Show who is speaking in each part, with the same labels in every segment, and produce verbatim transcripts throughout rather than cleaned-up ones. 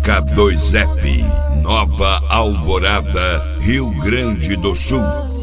Speaker 1: K dois F, Nova Alvorada, Rio Grande do Sul.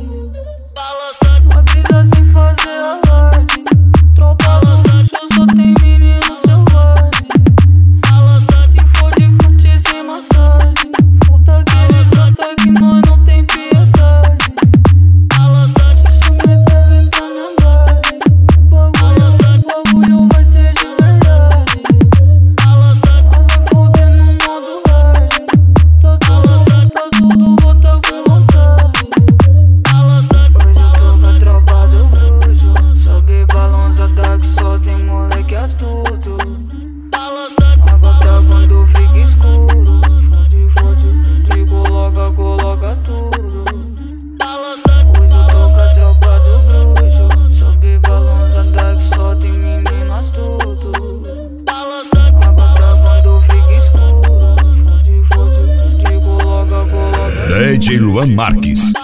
Speaker 2: Uma brisa sem fazer alarde, tropa luxo, só tem menino selvagem. Se for de fute sem massagem, volta aqueles gasta que nós não tem piedade. Se chamei pra vir pra minha base, o bagulho, o bagulho vai ser de verdade. Nós vai foder no modo hard, tá tudo, tá tudo, bota com vontade. Hoje eu tô com a tropa do bruxo, sobe balançada que só tem moleque astuto. Agora quando fica escuro, fode, fode, fode, coloca, coloca tudo. Hoje eu tô com a tropa do bruxo, sobe balançada que só tem menino astuto. Agora quando fica escuro, fode, fode, fode, coloca, coloca tudo.
Speaker 1: D J Luan Marques.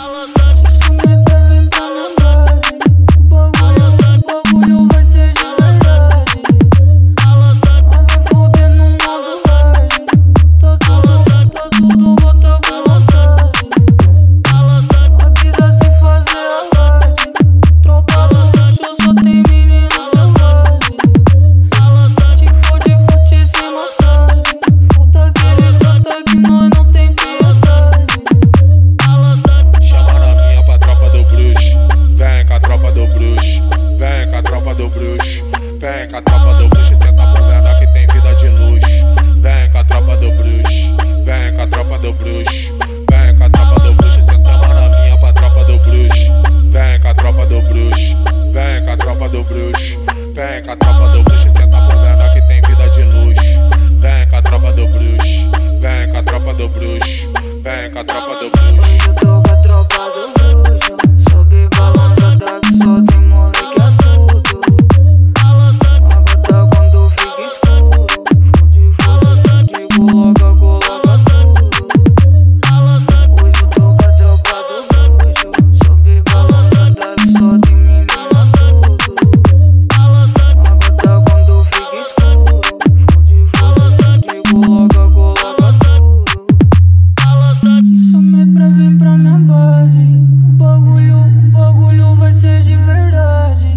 Speaker 3: Vem com a tropa do bruxo, senta pro menor que tem vida de luz. Vem com a tropa do bruxo, vem com a tropa do bruxo. Vem com a tropa do bruxo, senta uma novinha pra tropa do bruxo. Vem com a tropa do bruxo, vem com a tropa do bruxo. Vem com a tropa do bruxo, senta pro menor que tem vida de luz. Vem com a tropa do bruxo, vem com a tropa do bruxo. Vem com a tropa do bruxo.
Speaker 2: Eu tô com a tropa do bruxo, sobe balançada que só tem moleque astuto. Agora quando fica escuro, fode, fode, fode, coloca, coloca tudo. Hoje eu tô com a tropa do bruxo, sobe balançada que só tem menino astuto. Agora quando fica escuro, fode, fode, fode, coloca, coloca tudo. Te chamei pra vir pra minha base, o bagulho, o bagulho vai ser de verdade.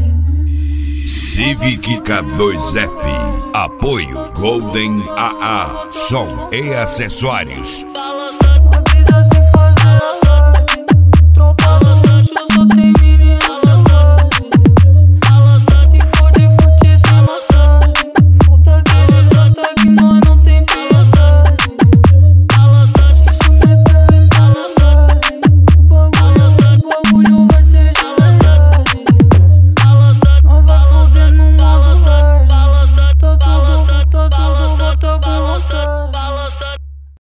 Speaker 1: Civic K dois F, apoio Golden A A, som e acessórios.
Speaker 2: Uma